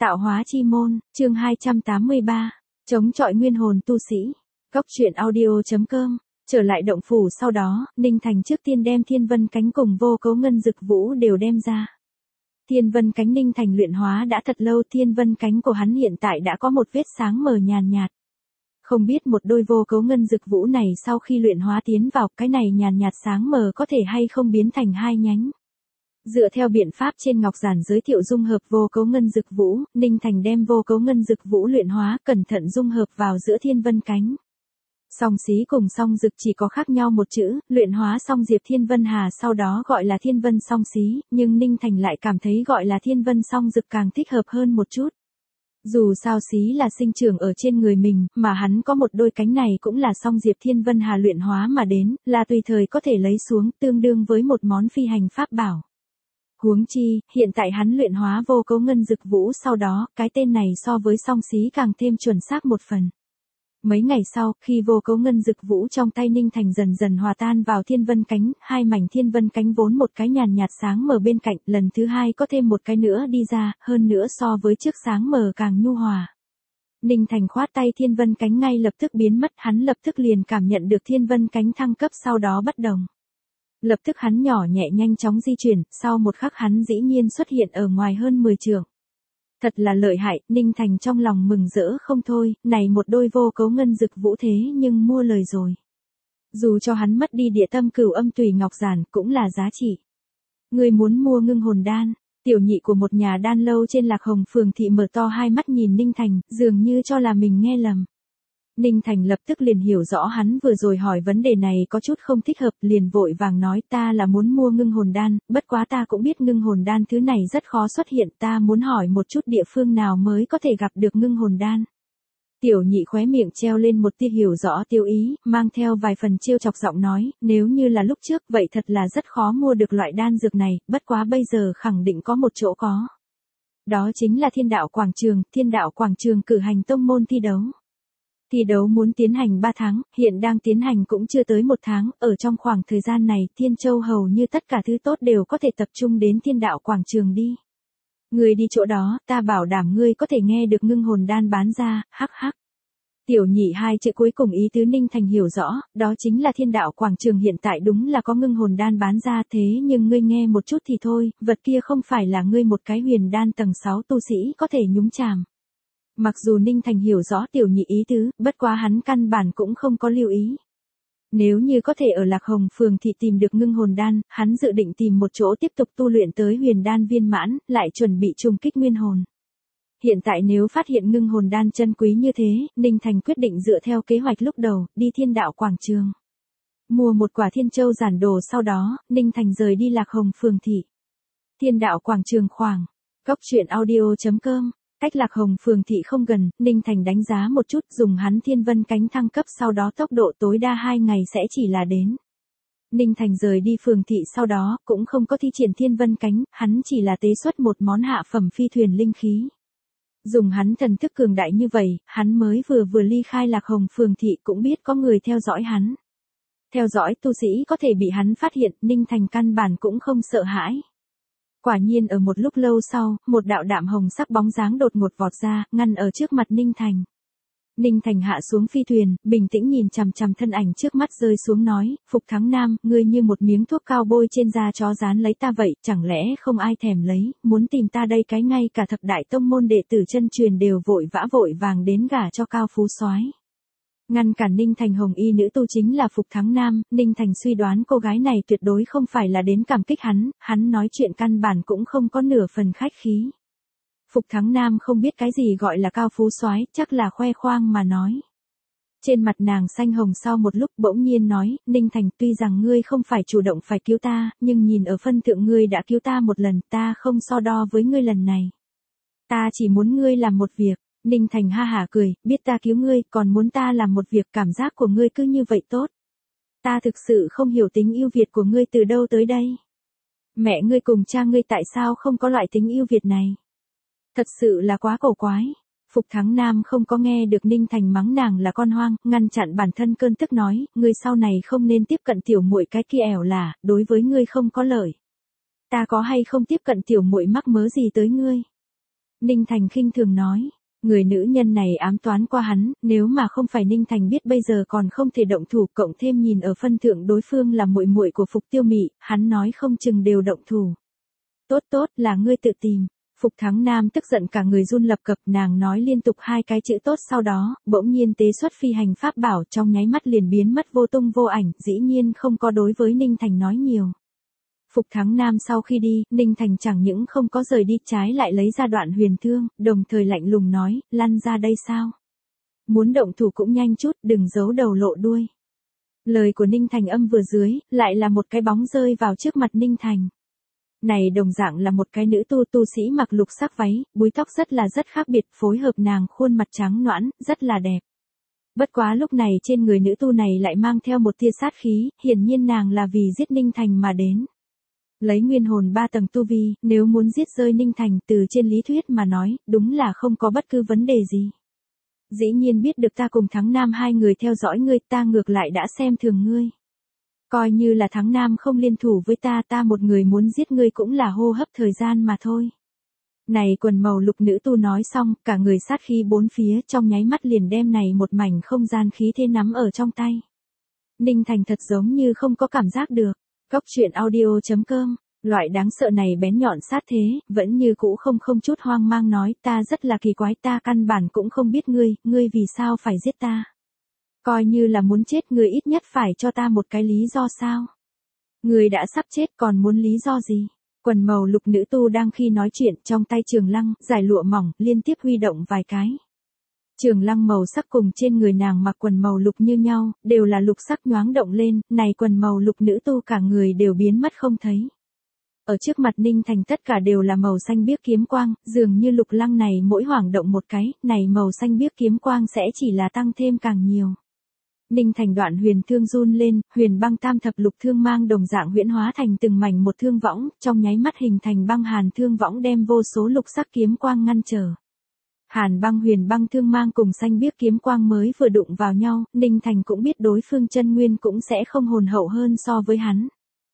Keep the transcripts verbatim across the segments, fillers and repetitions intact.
Tạo hóa chi môn, chương hai trăm tám mươi ba. Chống chọi nguyên hồn tu sĩ. Góc truyện audio.com. Trở lại động phủ sau đó, Ninh Thành trước tiên đem Thiên Vân Cánh cùng Vô Cấu Ngân Dực Vũ đều đem ra. Thiên Vân Cánh Ninh Thành luyện hóa đã thật lâu, Thiên Vân Cánh của hắn hiện tại đã có một vết sáng mờ nhàn nhạt. Không biết một đôi Vô Cấu Ngân Dực Vũ này sau khi luyện hóa tiến vào, cái này nhàn nhạt sáng mờ có thể hay không biến thành hai nhánh. Dựa theo biện pháp trên ngọc giản giới thiệu dung hợp Vô Cấu Ngân Dực Vũ, Ninh Thành đem Vô Cấu Ngân Dực Vũ luyện hóa, cẩn thận dung hợp vào giữa Thiên Vân Cánh. Song xí cùng song dực chỉ có khác nhau một chữ, luyện hóa xong Diệp Thiên Vân Hà sau đó gọi là Thiên Vân song xí, nhưng Ninh Thành lại cảm thấy gọi là Thiên Vân song dực càng thích hợp hơn một chút. Dù sao xí là sinh trưởng ở trên người mình, mà hắn có một đôi cánh này cũng là song Diệp Thiên Vân Hà luyện hóa mà đến, là tùy thời có thể lấy xuống, tương đương với một món phi hành pháp bảo. Huống chi, hiện tại hắn luyện hóa Vô Cấu Ngân Dực Vũ sau đó, cái tên này so với song xí càng thêm chuẩn xác một phần. Mấy ngày sau, khi Vô Cấu Ngân Dực Vũ trong tay Ninh Thành dần dần hòa tan vào Thiên Vân Cánh, hai mảnh Thiên Vân Cánh vốn một cái nhàn nhạt sáng mờ bên cạnh, lần thứ hai có thêm một cái nữa đi ra, hơn nữa so với trước sáng mờ càng nhu hòa. Ninh Thành khoát tay Thiên Vân Cánh ngay lập tức biến mất, hắn lập tức liền cảm nhận được Thiên Vân Cánh thăng cấp sau đó bất đồng. Lập tức hắn nhỏ nhẹ nhanh chóng di chuyển, sau một khắc hắn dĩ nhiên xuất hiện ở ngoài hơn mười trượng. Thật là lợi hại, Ninh Thành trong lòng mừng rỡ không thôi, này một đôi Vô Cấu Ngân Dực Vũ thế nhưng mua lời rồi. Dù cho hắn mất đi địa tâm cửu âm tùy ngọc giản cũng là giá trị. Người muốn mua ngưng hồn đan, tiểu nhị của một nhà đan lâu trên Lạc Hồng phường thị mở to hai mắt nhìn Ninh Thành, dường như cho là mình nghe lầm. Ninh Thành lập tức liền hiểu rõ hắn vừa rồi hỏi vấn đề này có chút không thích hợp, liền vội vàng nói ta là muốn mua ngưng hồn đan, bất quá ta cũng biết ngưng hồn đan thứ này rất khó xuất hiện, ta muốn hỏi một chút địa phương nào mới có thể gặp được ngưng hồn đan. Tiểu nhị khóe miệng treo lên một tia hiểu rõ tiêu ý, mang theo vài phần trêu chọc giọng nói, nếu như là lúc trước vậy thật là rất khó mua được loại đan dược này, bất quá bây giờ khẳng định có một chỗ có. Đó chính là Thiên Đạo Quảng Trường, Thiên Đạo Quảng Trường cử hành tông môn thi đấu. Thi đấu muốn tiến hành ba tháng, hiện đang tiến hành cũng chưa tới một tháng, ở trong khoảng thời gian này, Thiên Châu hầu như tất cả thứ tốt đều có thể tập trung đến Thiên Đạo Quảng Trường đi. Người đi chỗ đó, ta bảo đảm ngươi có thể nghe được ngưng hồn đan bán ra, hắc hắc. Tiểu nhị hai chữ cuối cùng ý tứ Ninh Thành hiểu rõ, đó chính là Thiên Đạo Quảng Trường hiện tại đúng là có ngưng hồn đan bán ra, thế nhưng ngươi nghe một chút thì thôi, vật kia không phải là ngươi một cái huyền đan tầng sáu tu sĩ có thể nhúng chàm. Mặc dù Ninh Thành hiểu rõ tiểu nhị ý tứ, bất quá hắn căn bản cũng không có lưu ý. Nếu như có thể ở Lạc Hồng phường thì tìm được ngưng hồn đan, hắn dự định tìm một chỗ tiếp tục tu luyện tới huyền đan viên mãn, lại chuẩn bị trùng kích nguyên hồn. Hiện tại nếu phát hiện ngưng hồn đan chân quý như thế, Ninh Thành quyết định dựa theo kế hoạch lúc đầu, đi Thiên Đạo Quảng Trường. Mua một quả Thiên Châu giản đồ sau đó, Ninh Thành rời đi Lạc Hồng phường thị. Thiên Đạo Quảng Trường khoảng. Góc truyện audio.com. Cách Lạc Hồng phường thị không gần, Ninh Thành đánh giá một chút, dùng hắn Thiên Vân Cánh thăng cấp sau đó tốc độ tối đa hai ngày sẽ chỉ là đến. Ninh Thành rời đi phường thị sau đó, cũng không có thi triển Thiên Vân Cánh, hắn chỉ là tế xuất một món hạ phẩm phi thuyền linh khí. Dùng hắn thần thức cường đại như vậy, hắn mới vừa vừa ly khai Lạc Hồng phường thị cũng biết có người theo dõi hắn. Theo dõi tu sĩ có thể bị hắn phát hiện, Ninh Thành căn bản cũng không sợ hãi. Quả nhiên ở một lúc lâu sau, một đạo đạm hồng sắc bóng dáng đột ngột vọt ra, ngăn ở trước mặt Ninh Thành. Ninh Thành hạ xuống phi thuyền, bình tĩnh nhìn chằm chằm thân ảnh trước mắt rơi xuống nói, Phục Thắng Nam, ngươi như một miếng thuốc cao bôi trên da chó dán lấy ta vậy, chẳng lẽ không ai thèm lấy, muốn tìm ta đây cái ngay cả thập đại tông môn đệ tử chân truyền đều vội vã vội vàng đến gả cho cao phú soái. Ngăn cản Ninh Thành hồng y nữ tu chính là Phục Thắng Nam, Ninh Thành suy đoán cô gái này tuyệt đối không phải là đến cảm kích hắn, hắn nói chuyện căn bản cũng không có nửa phần khách khí. Phục Thắng Nam không biết cái gì gọi là cao phú soái, chắc là khoe khoang mà nói. Trên mặt nàng xanh hồng sau một lúc bỗng nhiên nói, Ninh Thành tuy rằng ngươi không phải chủ động phải cứu ta, nhưng nhìn ở phân thượng ngươi đã cứu ta một lần, ta không so đo với ngươi lần này. Ta chỉ muốn ngươi làm một việc. Ninh Thành ha hả cười, biết ta cứu ngươi, còn muốn ta làm một việc, cảm giác của ngươi cứ như vậy tốt. Ta thực sự không hiểu tính ưu việt của ngươi từ đâu tới đây. Mẹ ngươi cùng cha ngươi tại sao không có loại tính ưu việt này? Thật sự là quá cổ quái. Phục Thắng Nam không có nghe được Ninh Thành mắng nàng là con hoang, ngăn chặn bản thân cơn tức nói, ngươi sau này không nên tiếp cận tiểu muội cái kia ẻo là, đối với ngươi không có lợi. Ta có hay không tiếp cận tiểu muội mắc mớ gì tới ngươi? Ninh Thành khinh thường nói. Người nữ nhân này ám toán qua hắn, nếu mà không phải Ninh Thành biết bây giờ còn không thể động thủ, cộng thêm nhìn ở phân thượng đối phương là muội muội của Phục Tiêu Mị, hắn nói không chừng đều động thủ. Tốt tốt, là ngươi tự tìm. Phục Thắng Nam tức giận cả người run lập cập, nàng nói liên tục hai cái chữ tốt sau đó, bỗng nhiên tế xuất phi hành pháp bảo trong nháy mắt liền biến mất vô tung vô ảnh, dĩ nhiên không có đối với Ninh Thành nói nhiều. Phục Thắng Nam sau khi đi, Ninh Thành chẳng những không có rời đi, trái lại lấy ra đoạn huyền thương, đồng thời lạnh lùng nói, lăn ra đây sao? Muốn động thủ cũng nhanh chút, đừng giấu đầu lộ đuôi. Lời của Ninh Thành âm vừa dưới, lại là một cái bóng rơi vào trước mặt Ninh Thành. Này đồng dạng là một cái nữ tu tu sĩ mặc lục sắc váy, búi tóc rất là rất khác biệt, phối hợp nàng khuôn mặt trắng nõn, rất là đẹp. Bất quá lúc này trên người nữ tu này lại mang theo một tia sát khí, hiển nhiên nàng là vì giết Ninh Thành mà đến. Lấy nguyên hồn ba tầng tu vi, nếu muốn giết rơi Ninh Thành từ trên lý thuyết mà nói, đúng là không có bất cứ vấn đề gì. Dĩ nhiên biết được ta cùng Thắng Nam hai người theo dõi ngươi, ta ngược lại đã xem thường ngươi. Coi như là Thắng Nam không liên thủ với ta, ta một người muốn giết ngươi cũng là hô hấp thời gian mà thôi. Này quần màu lục nữ tu nói xong, cả người sát khí bốn phía trong nháy mắt liền đem này một mảnh không gian khí thế nắm ở trong tay. Ninh Thành thật giống như không có cảm giác được. Góc truyện audio chấm com, loại đáng sợ này bén nhọn sát thế, vẫn như cũ không không chút hoang mang nói, ta rất là kỳ quái, ta căn bản cũng không biết ngươi, ngươi vì sao phải giết ta. Coi như là muốn chết, ngươi ít nhất phải cho ta một cái lý do sao. Ngươi đã sắp chết còn muốn lý do gì? Quần màu lục nữ tu đang khi nói chuyện, trong tay trường lăng, giải lụa mỏng, liên tiếp huy động vài cái. Trường lăng màu sắc cùng trên người nàng mặc quần màu lục như nhau, đều là lục sắc nhoáng động lên, này quần màu lục nữ tu cả người đều biến mất không thấy. Ở trước mặt Ninh Thành tất cả đều là màu xanh biếc kiếm quang, dường như lục lăng này mỗi hoảng động một cái, này màu xanh biếc kiếm quang sẽ chỉ là tăng thêm càng nhiều. Ninh Thành đoạn huyền thương run lên, huyền băng tam thập lục thương mang đồng dạng huyễn hóa thành từng mảnh một thương võng, trong nháy mắt hình thành băng hàn thương võng đem vô số lục sắc kiếm quang ngăn trở. Hàn băng huyền băng thương mang cùng xanh biếc kiếm quang mới vừa đụng vào nhau, Ninh Thành cũng biết đối phương chân nguyên cũng sẽ không hồn hậu hơn so với hắn.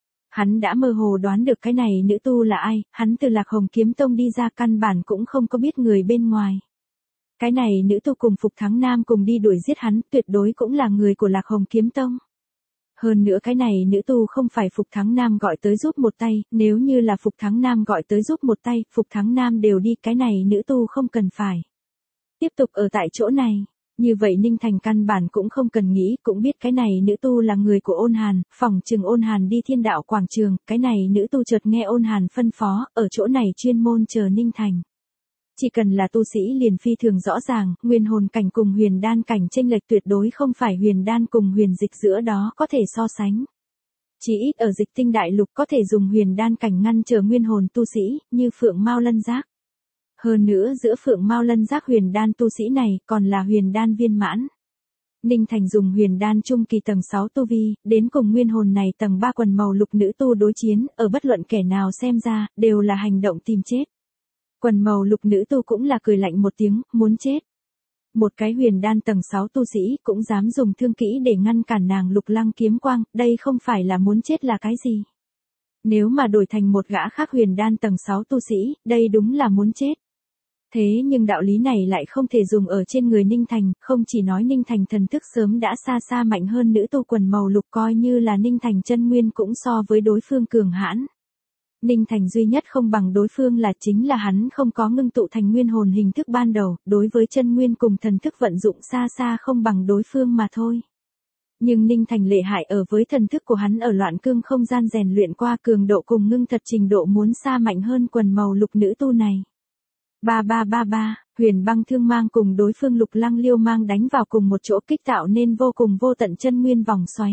Hắn đã mơ hồ đoán được cái này nữ tu là ai, hắn từ Lạc Hồng Kiếm Tông đi ra căn bản cũng không có biết người bên ngoài. Cái này nữ tu cùng Phục Thắng Nam cùng đi đuổi giết hắn, tuyệt đối cũng là người của Lạc Hồng Kiếm Tông. Hơn nữa cái này nữ tu không phải Phục Thắng Nam gọi tới giúp một tay, nếu như là Phục Thắng Nam gọi tới giúp một tay, Phục Thắng Nam đều đi, cái này nữ tu không cần phải tiếp tục ở tại chỗ này. Như vậy Ninh Thành căn bản cũng không cần nghĩ, cũng biết cái này nữ tu là người của Ôn Hàn, phỏng chừng Ôn Hàn đi Thiên Đạo Quảng Trường, cái này nữ tu chợt nghe Ôn Hàn phân phó, ở chỗ này chuyên môn chờ Ninh Thành. Chỉ cần là tu sĩ liền phi thường rõ ràng, nguyên hồn cảnh cùng huyền đan cảnh chênh lệch tuyệt đối không phải huyền đan cùng huyền dịch giữa đó có thể so sánh. Chỉ ít ở Dịch Tinh Đại Lục có thể dùng huyền đan cảnh ngăn trở nguyên hồn tu sĩ, như Phượng Mao Lân Giác. Hơn nữa giữa Phượng Mao Lân Giác huyền đan tu sĩ này còn là huyền đan viên mãn. Ninh Thành dùng huyền đan trung kỳ tầng sáu tu vi, đến cùng nguyên hồn này tầng ba quần màu lục nữ tu đối chiến, ở bất luận kẻ nào xem ra, đều là hành động tìm chết. Quần màu lục nữ tu cũng là cười lạnh một tiếng, muốn chết. Một cái huyền đan tầng sáu tu sĩ cũng dám dùng thương kỹ để ngăn cản nàng lục lăng kiếm quang, đây không phải là muốn chết là cái gì. Nếu mà đổi thành một gã khác huyền đan tầng sáu tu sĩ, đây đúng là muốn chết. Thế nhưng đạo lý này lại không thể dùng ở trên người Ninh Thành, không chỉ nói Ninh Thành thần thức sớm đã xa xa mạnh hơn nữ tu quần màu lục, coi như là Ninh Thành chân nguyên cũng so với đối phương cường hãn. Ninh Thành duy nhất không bằng đối phương là chính là hắn không có ngưng tụ thành nguyên hồn hình thức ban đầu, đối với chân nguyên cùng thần thức vận dụng xa xa không bằng đối phương mà thôi. Nhưng Ninh Thành lệ hại ở với thần thức của hắn ở loạn cương không gian rèn luyện qua cường độ cùng ngưng thật trình độ muốn xa mạnh hơn quần màu lục nữ tu này. ba ba ba ba, huyền băng thương mang cùng đối phương lục lăng liêu mang đánh vào cùng một chỗ kích tạo nên vô cùng vô tận chân nguyên vòng xoáy.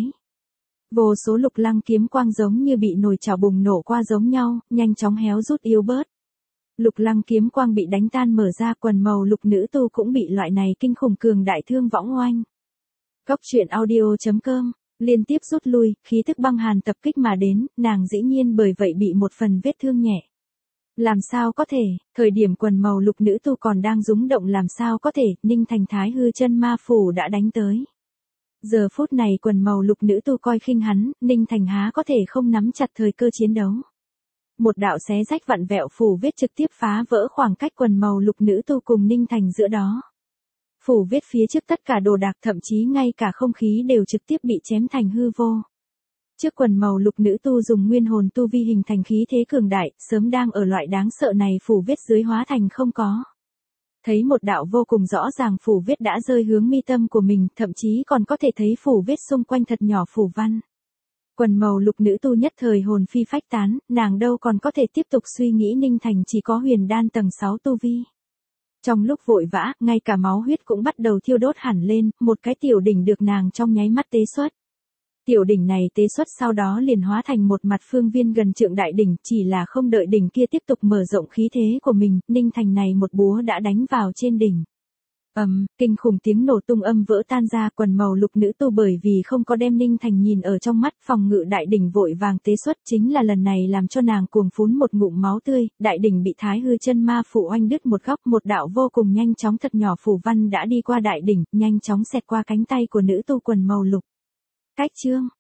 Vô số lục lăng kiếm quang giống như bị nồi chảo bùng nổ qua giống nhau, nhanh chóng héo rút yếu bớt. Lục lăng kiếm quang bị đánh tan mở ra, quần màu lục nữ tu cũng bị loại này kinh khủng cường đại thương võng oanh. Góc truyện audio chấm com, liên tiếp rút lui, khí thức băng hàn tập kích mà đến, nàng dĩ nhiên bởi vậy bị một phần vết thương nhẹ. Làm sao có thể, thời điểm quần màu lục nữ tu còn đang rúng động làm sao có thể, Ninh Thành Thái hư chân ma phủ đã đánh tới. Giờ phút này quần màu lục nữ tu coi khinh hắn, Ninh Thành há có thể không nắm chặt thời cơ chiến đấu. một đạo xé rách vặn vẹo phù viết trực tiếp phá vỡ khoảng cách quần màu lục nữ tu cùng Ninh Thành giữa đó. Phù viết phía trước tất cả đồ đạc, thậm chí ngay cả không khí đều trực tiếp bị chém thành hư vô. Trước quần màu lục nữ tu dùng nguyên hồn tu vi hình thành khí thế cường đại, sớm đang ở loại đáng sợ này phù viết dưới hóa thành không có. Thấy một đạo vô cùng rõ ràng phù viết đã rơi hướng mi tâm của mình, thậm chí còn có thể thấy phù viết xung quanh thật nhỏ phù văn. Quần màu lục nữ tu nhất thời hồn phi phách tán, nàng đâu còn có thể tiếp tục suy nghĩ Ninh Thành chỉ có huyền đan tầng sáu tu vi. Trong lúc vội vã, ngay cả máu huyết cũng bắt đầu thiêu đốt hẳn lên, một cái tiểu đỉnh được nàng trong nháy mắt tế xuất. Tiểu đỉnh này tế xuất sau đó liền hóa thành một mặt phương viên gần trượng đại đỉnh, chỉ là không đợi đỉnh kia tiếp tục mở rộng khí thế của mình, Ninh Thành này một búa đã đánh vào trên đỉnh. Ầm, um, kinh khủng tiếng nổ tung âm vỡ tan ra, quần màu lục nữ tu bởi vì không có đem Ninh Thành nhìn ở trong mắt, phòng ngự đại đỉnh vội vàng tế xuất, chính là lần này làm cho nàng cuồng phún một ngụm máu tươi, đại đỉnh bị thái hư chân ma phụ oanh đứt một góc, một đạo vô cùng nhanh chóng thật nhỏ phù văn đã đi qua đại đỉnh, nhanh chóng xẹt qua cánh tay của nữ tu quần màu lục. Cách chương